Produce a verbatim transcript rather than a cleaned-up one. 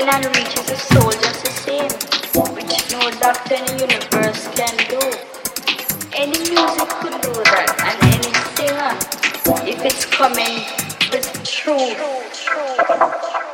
and reaches the soul just the same, which no doctor in the universe can do. Any music could do that, and any singer, if it's coming with truth.